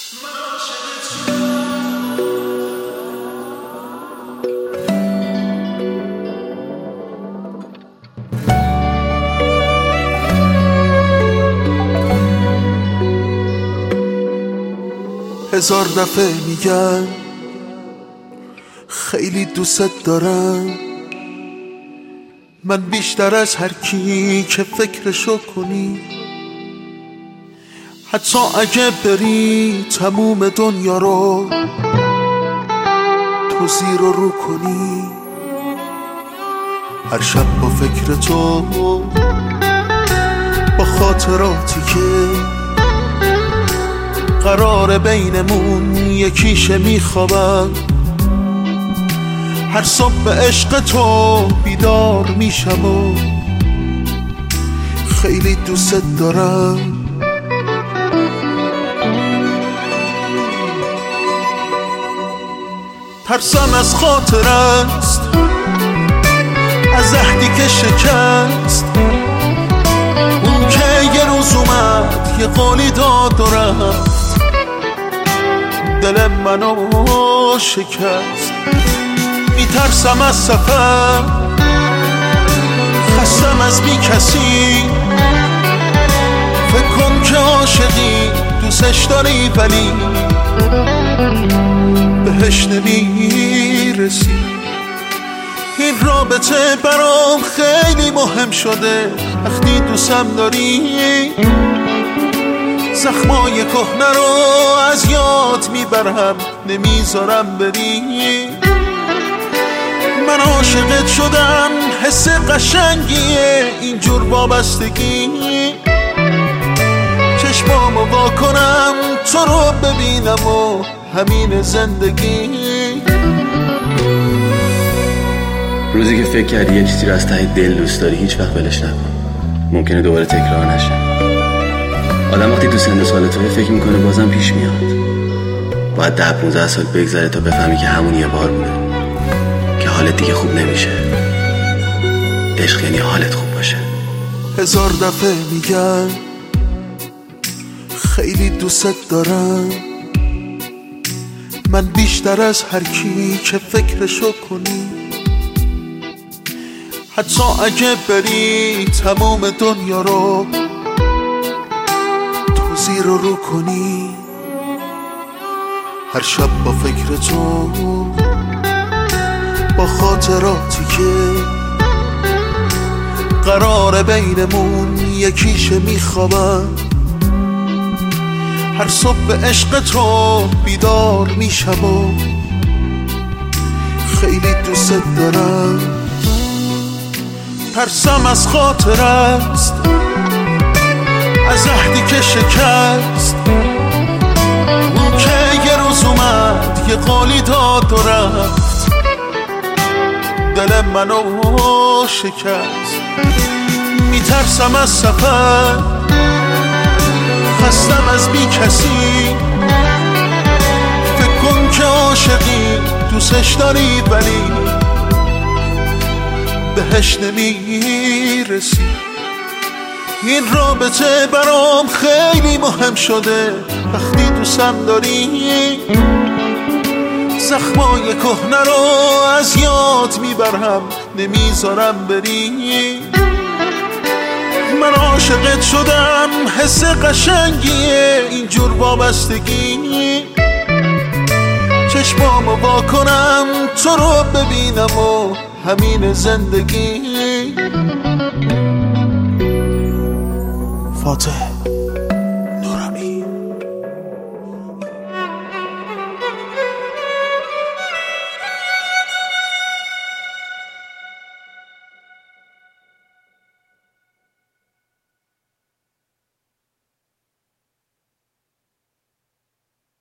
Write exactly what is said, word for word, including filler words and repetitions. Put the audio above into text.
هزار دفعه میگن خیلی دوست دارم، من بیشتر از هر کی که فکرشو کنی. حتی اگه بری تموم دنیا رو تو زیر و رو کنی، هر شب با فکر تو، با خاطراتی که قرار بینمون یکیشه میخوابم، هر صبح به عشق تو بیدار میشم و خیلی دوست دارم. ترسم از خاطر است، از عهدی که شکست، اون که یه روز اومد یه قولی داد و رفت، دل منو شکست. میترسم از سفر، خستم از بی کسی، فکر کن که عاشقی دوستش داری ولی بهش نمیرسی. این رابطه برام خیلی مهم شده، وقتی دوستم داری زخمای کهنه رو از یاد میبرم، نمیذارم بری. من عاشقت شدم، حس قشنگیه اینجور وابستگی، چشمامو وا کنم تو رو ببینم و همین زندگی. روزی که فکر کردی یه چیزی رو از ته دل دوست داری هیچ وقت ولش نکن، ممکنه دوباره تکرار نشه. آدم وقتی تو سن سال توی فکر میکنه بازم پیش میاد، باید ده پونزده سال بگذره تا بفهمی که همون یه بار بوده، که حالت دیگه خوب نمیشه. عشق یعنی حالت خوب باشه. هزار دفعه میگن خیلی دوست دارم، من بیشتر از هر کی که فکرشو کنی. حتی اگه بری تمام دنیا رو تو زیر و رو کنی، هر شب با فکر تو، با خاطراتی که قرار بینمون یکیشه میخوابم، هر صبح به عشق تو بیدار میشم و خیلی دوست دارم. ترسم از خاطر است، از عهدی که شکست، اون که یه روز اومد یه قولی داد و رفت، دل منو شکست. میترسم از سفر، خستم از بی کسی، فکر کن که عاشقی دوستش داری ولی بهش نمیرسی. این رابطه برام خیلی مهم شده، وقتی دوستم داری زخمای کهنه رو از یاد میبرم، نمیذارم بری. من عاشقت شدم، حس قشنگیه اینجور وابستگی، چشمامو وا کنم تو رو ببینم و همین زندگی. فاتح